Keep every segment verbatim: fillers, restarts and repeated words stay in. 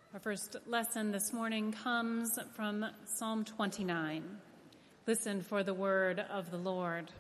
Our first lesson this morning comes from Psalm twenty-nine. Listen for the word of the Lord.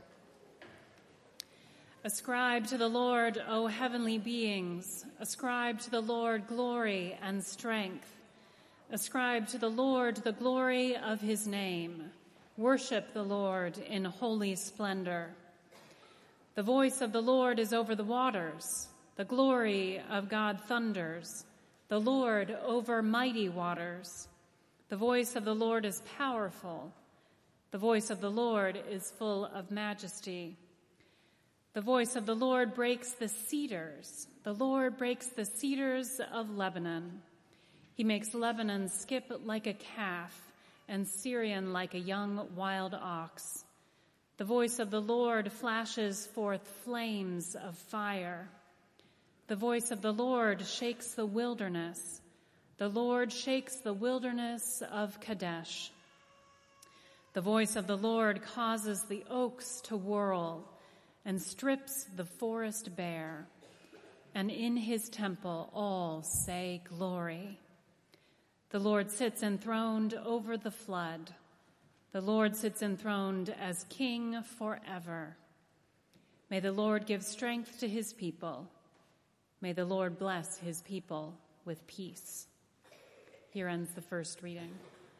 Ascribe to the Lord, O heavenly beings. Ascribe to the Lord glory and strength. Ascribe to the Lord the glory of his name. Worship the Lord in holy splendor. The voice of the Lord is over the waters. The glory of God thunders. The Lord over mighty waters. The voice of the Lord is powerful. The voice of the Lord is full of majesty. The voice of the Lord breaks the cedars. The Lord breaks the cedars of Lebanon. He makes Lebanon skip like a calf and Syrian like a young wild ox. The voice of the Lord flashes forth flames of fire. The voice of the Lord shakes the wilderness. The Lord shakes the wilderness of Kadesh. The voice of the Lord causes the oaks to whirl and strips the forest bare. And in his temple all say glory. The Lord sits enthroned over the flood. The Lord sits enthroned as king forever. May the Lord give strength to his people. May the Lord bless his people with peace. Here ends the first reading.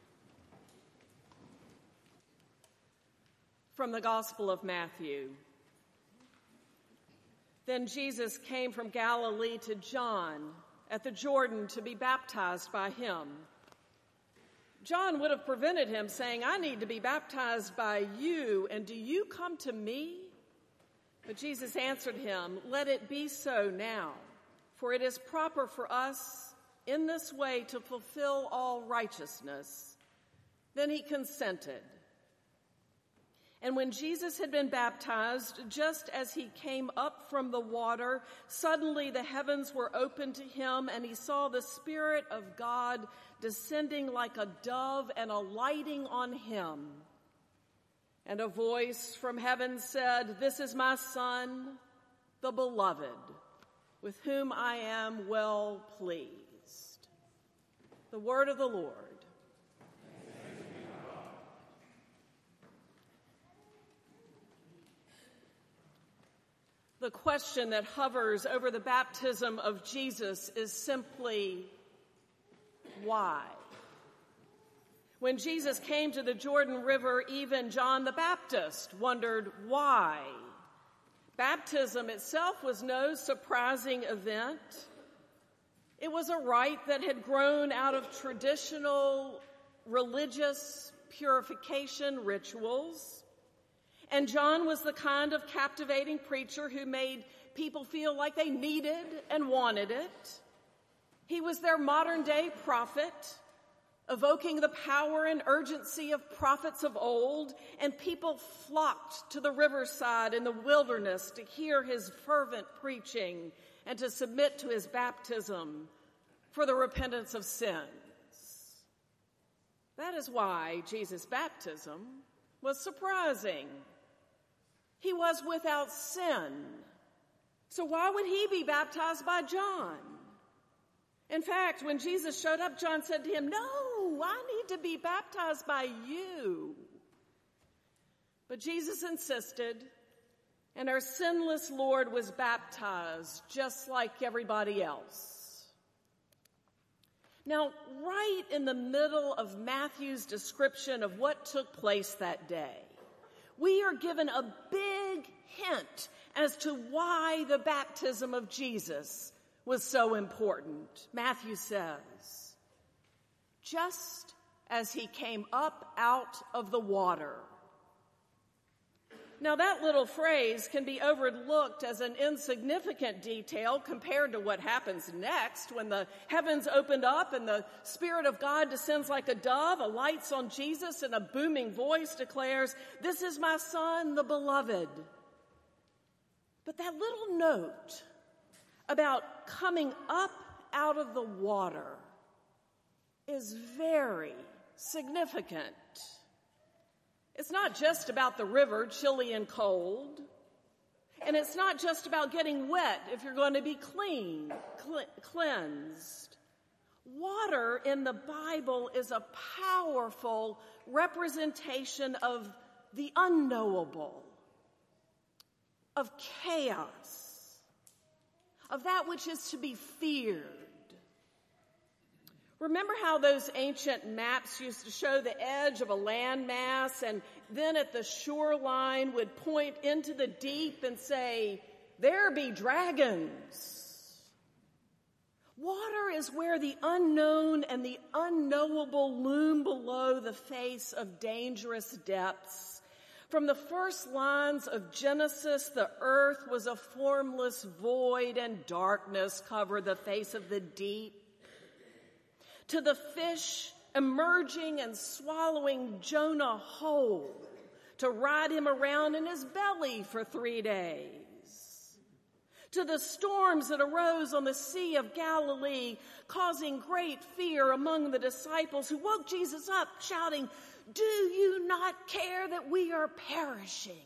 From the Gospel of Matthew. Then Jesus came from Galilee to John at the Jordan to be baptized by him. John would have prevented him, saying, "I need to be baptized by you, and do you come to me?" But Jesus answered him, "Let it be so now, for it is proper for us in this way to fulfill all righteousness." Then he consented. And when Jesus had been baptized, just as he came up from the water, suddenly the heavens were opened to him, and he saw the Spirit of God descending like a dove and alighting on him. And a voice from heaven said, "This is my Son, the beloved, with whom I am well pleased." The word of the Lord. The question that hovers over the baptism of Jesus is simply, why? When Jesus came to the Jordan River, even John the Baptist wondered why. Baptism itself was no surprising event. It was a rite that had grown out of traditional religious purification rituals. And John was the kind of captivating preacher who made people feel like they needed and wanted it. He was their modern-day prophet, evoking the power and urgency of prophets of old, and people flocked to the riverside in the wilderness to hear his fervent preaching and to submit to his baptism for the repentance of sins. That is why Jesus' baptism was surprising. He was without sin. So why would he be baptized by John? In fact, when Jesus showed up, John said to him, "No, I need to be baptized by you." But Jesus insisted, and our sinless Lord was baptized just like everybody else. Now, right in the middle of Matthew's description of what took place that day, we are given a big hint as to why the baptism of Jesus was so important. Matthew says, "Just as he came up out of the water." Now, that little phrase can be overlooked as an insignificant detail compared to what happens next when the heavens opened up and the Spirit of God descends like a dove, alights on Jesus, and a booming voice declares, "This is my Son, the beloved." But that little note about coming up out of the water is very significant. It's not just about the river, chilly and cold. And it's not just about getting wet if you're going to be clean, cl- cleansed. Water in the Bible is a powerful representation of the unknowable, of chaos, of that which is to be feared. Remember how those ancient maps used to show the edge of a landmass and then at the shoreline would point into the deep and say, "There be dragons." Water is where the unknown and the unknowable loom below the face of dangerous depths. From the first lines of Genesis, the earth was a formless void and darkness covered the face of the deep. To the fish emerging and swallowing Jonah whole to ride him around in his belly for three days. To the storms that arose on the Sea of Galilee, causing great fear among the disciples who woke Jesus up shouting, "Do you not care that we are perishing?"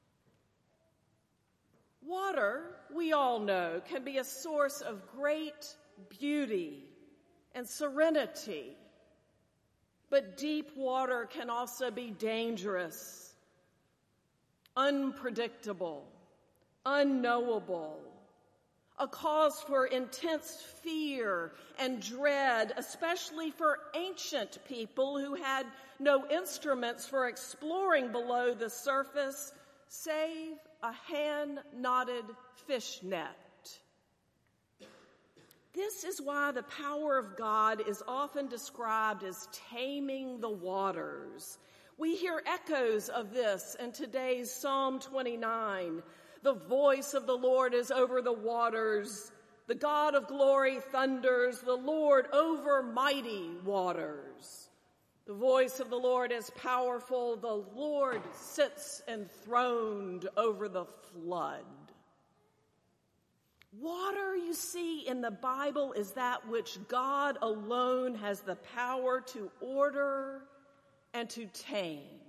Water, we all know, can be a source of great beauty and serenity. But deep water can also be dangerous, unpredictable, unknowable, a cause for intense fear and dread, especially for ancient people who had no instruments for exploring below the surface, save a hand-knotted fish net. This is why the power of God is often described as taming the waters. We hear echoes of this in today's Psalm twenty-nine. The voice of the Lord is over the waters. The God of glory thunders, the Lord over mighty waters. The voice of the Lord is powerful. The Lord sits enthroned over the flood. Water, you see, in the Bible is that which God alone has the power to order and to tame.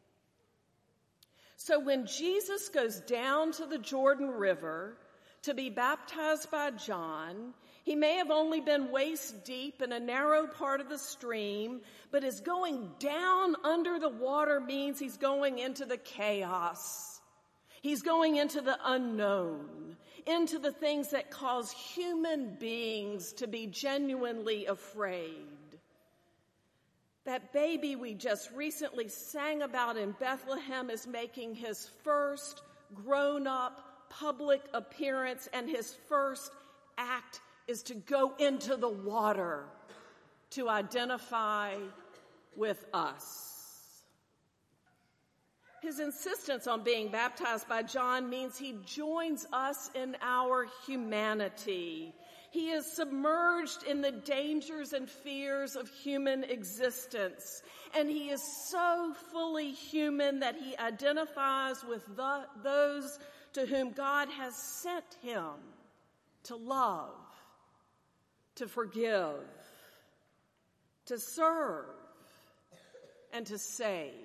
So when Jesus goes down to the Jordan River to be baptized by John, he may have only been waist deep in a narrow part of the stream, but his going down under the water means he's going into the chaos. He's going into the unknown, into the things that cause human beings to be genuinely afraid. That baby we just recently sang about in Bethlehem is making his first grown-up public appearance, and his first act is to go into the water to identify with us. His insistence on being baptized by John means he joins us in our humanity. He is submerged in the dangers and fears of human existence. And he is so fully human that he identifies with the, those to whom God has sent him to love, to forgive, to serve, and to save.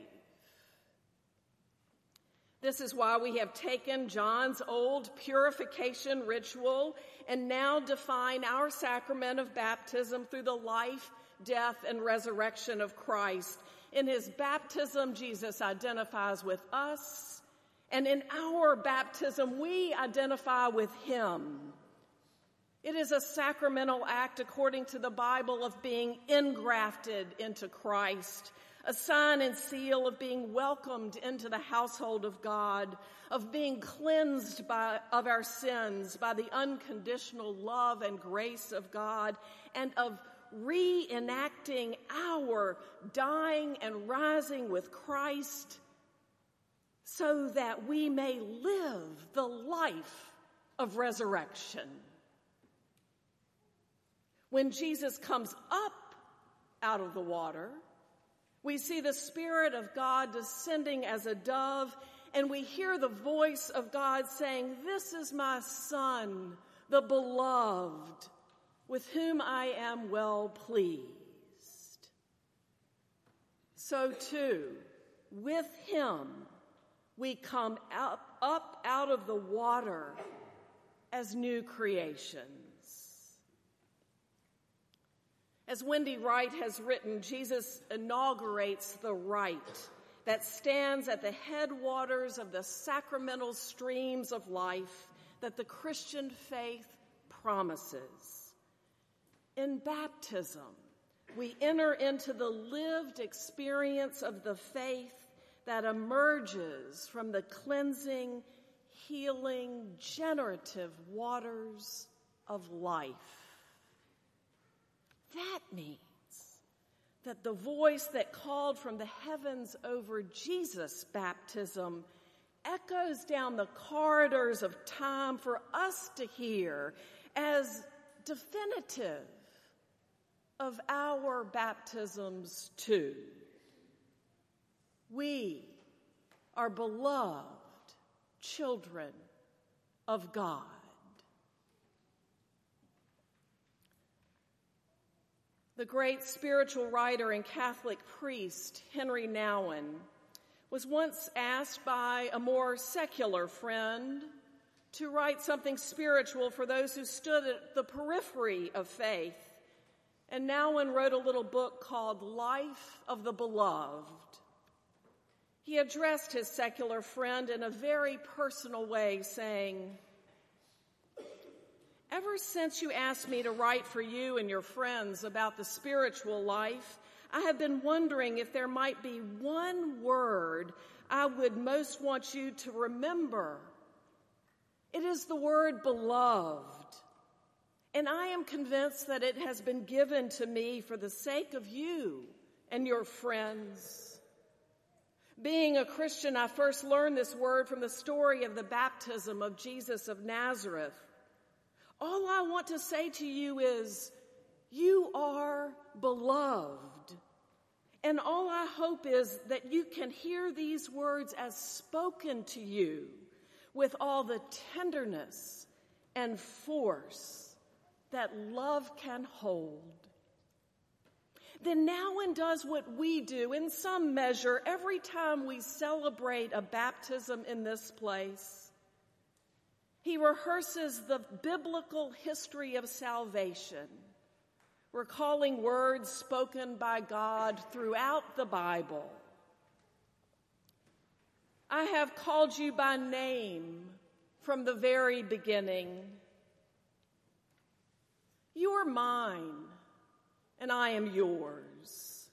This is why we have taken John's old purification ritual and now define our sacrament of baptism through the life, death, and resurrection of Christ. In his baptism, Jesus identifies with us, and in our baptism, we identify with him. It is a sacramental act, according to the Bible, of being engrafted into Christ, a sign and seal of being welcomed into the household of God, of being cleansed by, of our sins by the unconditional love and grace of God, and of reenacting our dying and rising with Christ so that we may live the life of resurrection. When Jesus comes up out of the water, we see the Spirit of God descending as a dove, and we hear the voice of God saying, "This is my Son, the beloved, with whom I am well pleased." So too, with him, we come up, up out of the water as new creations. As Wendy Wright has written, Jesus inaugurates the rite that stands at the headwaters of the sacramental streams of life that the Christian faith promises. In baptism, we enter into the lived experience of the faith that emerges from the cleansing, healing, generative waters of life. That means that the voice that called from the heavens over Jesus' baptism echoes down the corridors of time for us to hear as definitive of our baptisms too. We are beloved children of God. The great spiritual writer and Catholic priest Henry Nouwen was once asked by a more secular friend to write something spiritual for those who stood at the periphery of faith. And Nouwen wrote a little book called Life of the Beloved. He addressed his secular friend in a very personal way, saying, "Ever since you asked me to write for you and your friends about the spiritual life, I have been wondering if there might be one word I would most want you to remember. It is the word beloved. And I am convinced that it has been given to me for the sake of you and your friends. Being a Christian, I first learned this word from the story of the baptism of Jesus of Nazareth. All I want to say to you is, you are beloved. And all I hope is that you can hear these words as spoken to you with all the tenderness and force that love can hold." Then Nouwen does what we do in some measure every time we celebrate a baptism in this place. He rehearses the biblical history of salvation, recalling words spoken by God throughout the Bible. "I have called you by name from the very beginning. You are mine, and I am yours.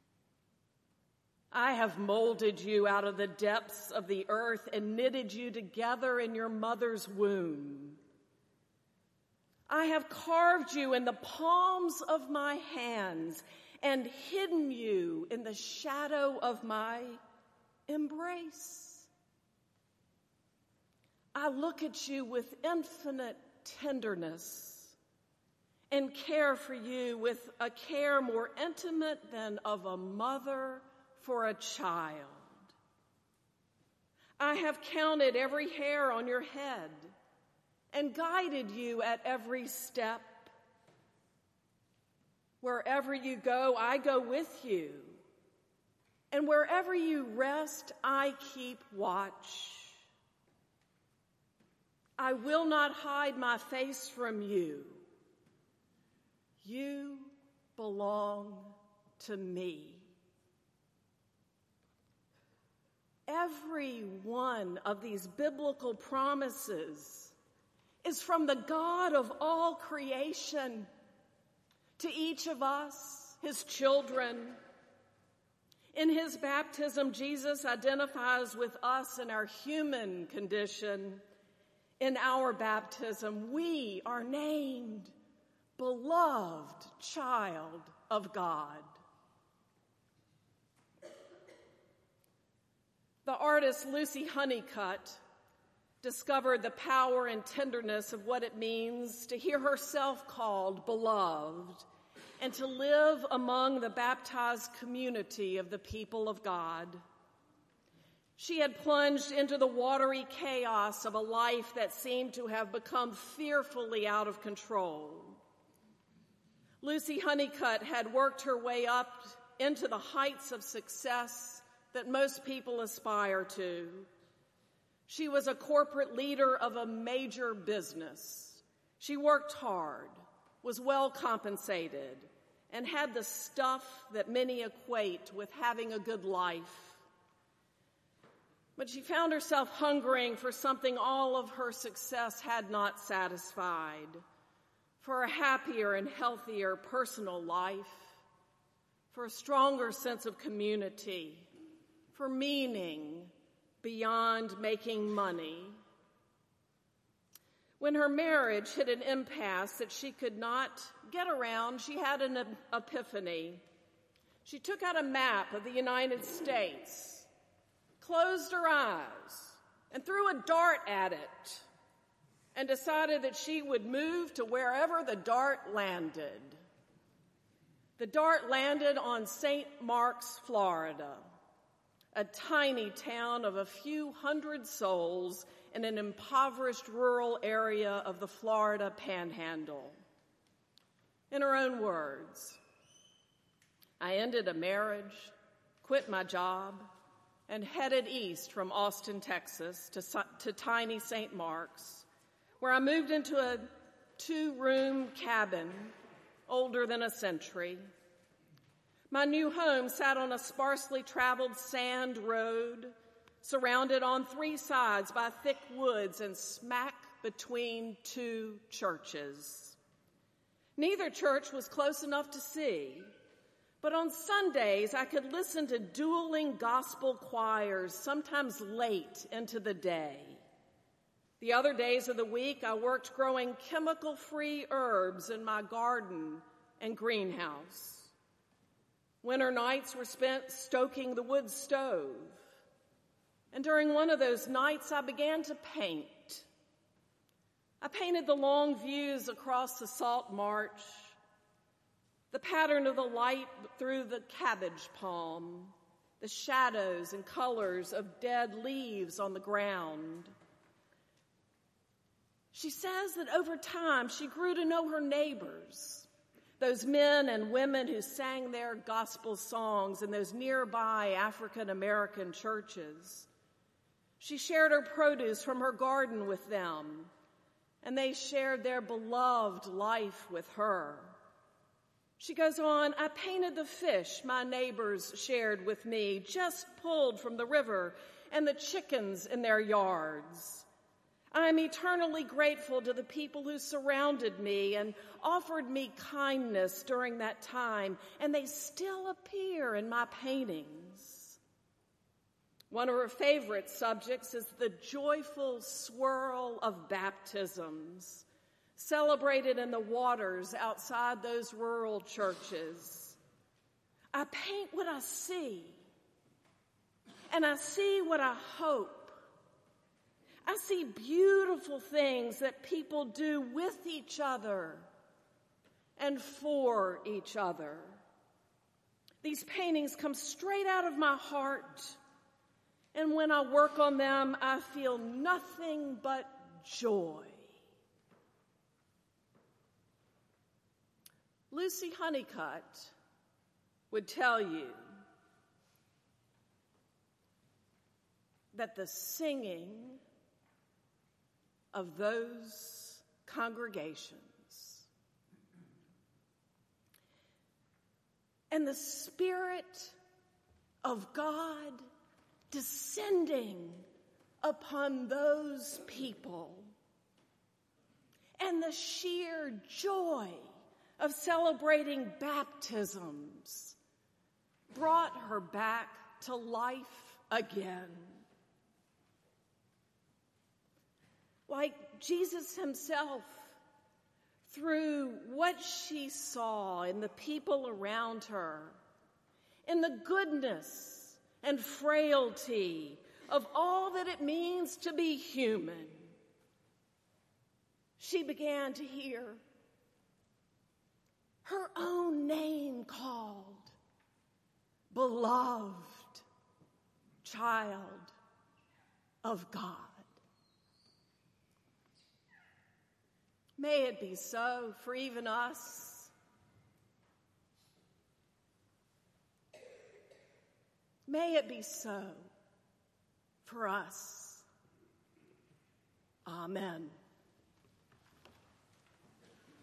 I have molded you out of the depths of the earth and knitted you together in your mother's womb. I have carved you in the palms of my hands and hidden you in the shadow of my embrace. I look at you with infinite tenderness and care for you with a care more intimate than of a mother for a child. I have counted every hair on your head and guided you at every step. Wherever you go, I go with you. And wherever you rest, I keep watch. I will not hide my face from you. You belong to me." Every one of these biblical promises is from the God of all creation to each of us, his children. In his baptism, Jesus identifies with us in our human condition. In our baptism, we are named beloved child of God. The artist Lucy Honeycutt discovered the power and tenderness of what it means to hear herself called beloved and to live among the baptized community of the people of God. She had plunged into the watery chaos of a life that seemed to have become fearfully out of control. Lucy Honeycutt had worked her way up into the heights of success that most people aspire to. She was a corporate leader of a major business. She worked hard, was well compensated, and had the stuff that many equate with having a good life. But she found herself hungering for something all of her success had not satisfied, for a happier and healthier personal life, for a stronger sense of community, for meaning beyond making money. When her marriage hit an impasse that she could not get around, she had an epiphany. She took out a map of the United States, closed her eyes, and threw a dart at it, and decided that she would move to wherever the dart landed. The dart landed on Saint Marks, Florida, a tiny town of a few hundred souls in an impoverished rural area of the Florida Panhandle. In her own words, I ended a marriage, quit my job, and headed east from Austin, Texas, to, to tiny Saint Marks, where I moved into a two-room cabin older than a century. My new home sat on a sparsely traveled sand road, surrounded on three sides by thick woods and smack between two churches. Neither church was close enough to see, but on Sundays I could listen to dueling gospel choirs, sometimes late into the day. The other days of the week I worked growing chemical-free herbs in my garden and greenhouse. Winter nights were spent stoking the wood stove. And during one of those nights, I began to paint. I painted the long views across the Salt Marsh, the pattern of the light through the cabbage palm, the shadows and colors of dead leaves on the ground. She says that over time, she grew to know her neighbors, those men and women who sang their gospel songs in those nearby African-American churches. She shared her produce from her garden with them, and they shared their beloved life with her. She goes on, I painted the fish my neighbors shared with me, just pulled from the river, and the chickens in their yards. I am eternally grateful to the people who surrounded me and offered me kindness during that time, and they still appear in my paintings. One of her favorite subjects is the joyful swirl of baptisms, celebrated in the waters outside those rural churches. I paint what I see, and I see what I hope. I see beautiful things that people do with each other and for each other. These paintings come straight out of my heart, and when I work on them, I feel nothing but joy. Lucy Honeycutt would tell you that the singing of those congregations and the Spirit of God descending upon those people and the sheer joy of celebrating baptisms brought her back to life again. Like Jesus himself, through what she saw in the people around her, in the goodness and frailty of all that it means to be human, she began to hear her own name called, beloved child of God. May it be so for even us. May it be so for us. Amen.